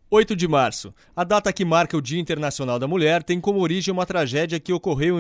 8 de março. A data que marca o Dia Internacional da Mulher tem como origem uma tragédia que ocorreu em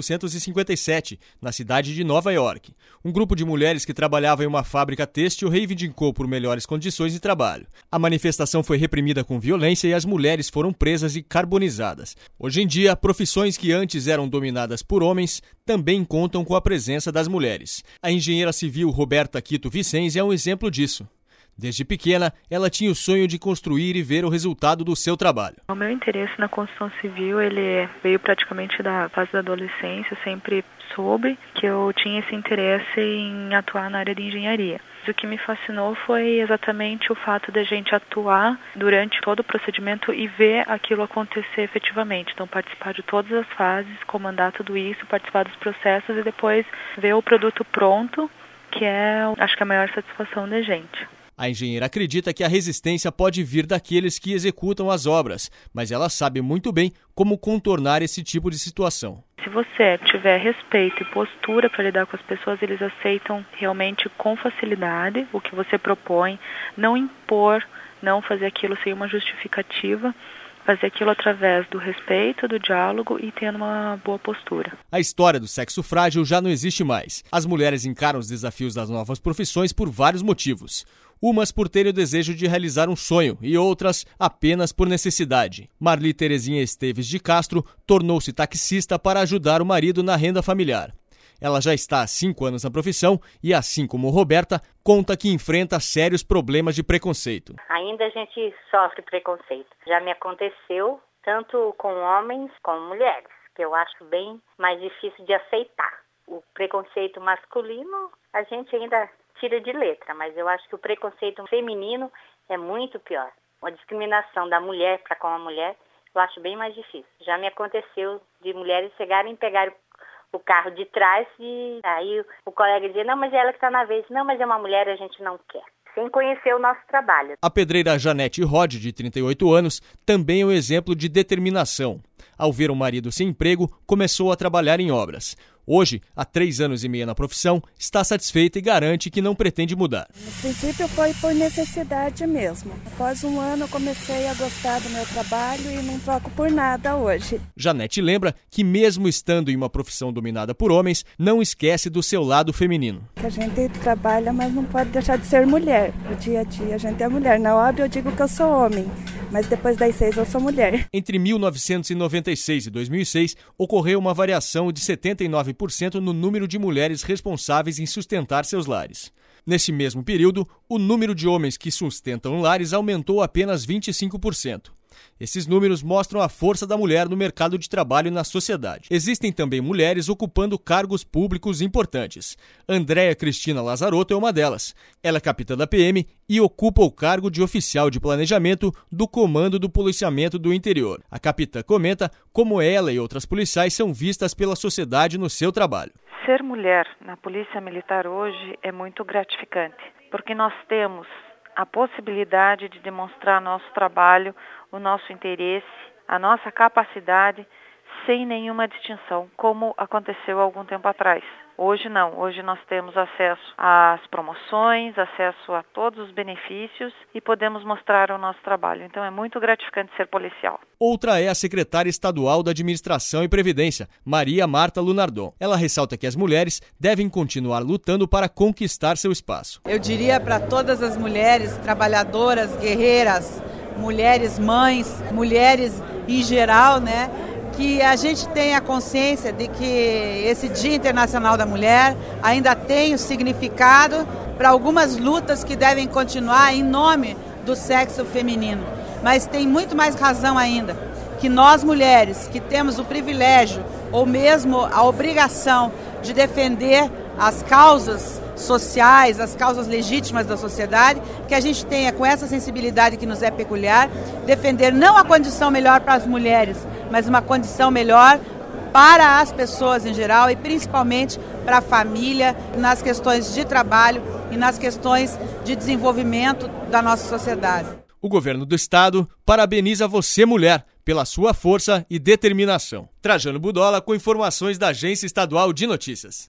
1857, na cidade de Nova York. Um grupo de mulheres que trabalhava em uma fábrica têxtil reivindicou por melhores condições de trabalho. A manifestação foi reprimida com violência e as mulheres foram presas e carbonizadas. Hoje em dia, profissões que antes eram dominadas por homens também contam com a presença das mulheres. A engenheira civil Roberta Quito Vicenzi é um exemplo disso. Desde pequena, ela tinha o sonho de construir e ver o resultado do seu trabalho. O meu interesse na construção civil ele veio praticamente da fase da adolescência. Eu sempre soube que eu tinha esse interesse em atuar na área de engenharia. O que me fascinou foi exatamente o fato de a gente atuar durante todo o procedimento e ver aquilo acontecer efetivamente. Então, participar de todas as fases, comandar tudo isso, participar dos processos e depois ver o produto pronto, que é, acho que a maior satisfação da gente. A engenheira acredita que a resistência pode vir daqueles que executam as obras, mas ela sabe muito bem como contornar esse tipo de situação. Se você tiver respeito e postura para lidar com as pessoas, eles aceitam realmente com facilidade o que você propõe, não impor, não fazer aquilo sem uma justificativa, fazer aquilo através do respeito, do diálogo e tendo uma boa postura. A história do sexo frágil já não existe mais. As mulheres encaram os desafios das novas profissões por vários motivos. Umas por terem o desejo de realizar um sonho e outras apenas por necessidade. Marli Terezinha Esteves de Castro tornou-se taxista para ajudar o marido na renda familiar. Ela já está há 5 anos na profissão e, assim como Roberta, conta que enfrenta sérios problemas de preconceito. Ainda a gente sofre preconceito. Já me aconteceu tanto com homens como mulheres, que eu acho bem mais difícil de aceitar. O preconceito masculino a gente ainda tira de letra, mas eu acho que o preconceito feminino é muito pior. A discriminação da mulher para com a mulher eu acho bem mais difícil. Já me aconteceu de mulheres chegarem e pegarem o carro de trás e aí o colega dizia, não, mas é ela que está na vez. Não, mas é uma mulher, a gente não quer. Sem conhecer o nosso trabalho. A pedreira Janete Rod, de 38 anos, também é um exemplo de determinação. Ao ver o marido sem emprego, começou a trabalhar em obras. Hoje, há 3 anos e meio na profissão, está satisfeita e garante que não pretende mudar. No princípio foi por necessidade mesmo. Após 1 ano eu comecei a gostar do meu trabalho e não troco por nada hoje. Janete lembra que mesmo estando em uma profissão dominada por homens, não esquece do seu lado feminino. A gente trabalha, mas não pode deixar de ser mulher. No dia a dia a gente é mulher. Na obra eu digo que eu sou homem, mas depois das 6 eu sou mulher. Entre 1996 e 2006, ocorreu uma variação de 79% no número de mulheres responsáveis em sustentar seus lares. Nesse mesmo período, o número de homens que sustentam lares aumentou apenas 25%. Esses números mostram a força da mulher no mercado de trabalho e na sociedade. Existem também mulheres ocupando cargos públicos importantes. Andréa Cristina Lazarotto é uma delas. Ela é capitã da PM e ocupa o cargo de oficial de planejamento do Comando do Policiamento do Interior. A capitã comenta como ela e outras policiais são vistas pela sociedade no seu trabalho. Ser mulher na Polícia Militar hoje é muito gratificante, porque nós temos a possibilidade de demonstrar nosso trabalho, o nosso interesse, a nossa capacidade, sem nenhuma distinção, como aconteceu há algum tempo atrás. Hoje não, hoje nós temos acesso às promoções, acesso a todos os benefícios e podemos mostrar o nosso trabalho. Então é muito gratificante ser policial. Outra é a secretária estadual da Administração e Previdência, Maria Marta Lunardon. Ela ressalta que as mulheres devem continuar lutando para conquistar seu espaço. Eu diria para todas as mulheres trabalhadoras, guerreiras, mulheres mães, mulheres em geral, né? Que a gente tenha consciência de que esse Dia Internacional da Mulher ainda tem o significado para algumas lutas que devem continuar em nome do sexo feminino. Mas tem muito mais razão ainda, que nós mulheres que temos o privilégio ou mesmo a obrigação de defender as causas sociais, as causas legítimas da sociedade, que a gente tenha com essa sensibilidade que nos é peculiar, defender não a condição melhor para as mulheres, mas uma condição melhor para as pessoas em geral e principalmente para a família, nas questões de trabalho e nas questões de desenvolvimento da nossa sociedade. O governo do estado parabeniza você, mulher, pela sua força e determinação. Trajano Budola com informações da Agência Estadual de Notícias.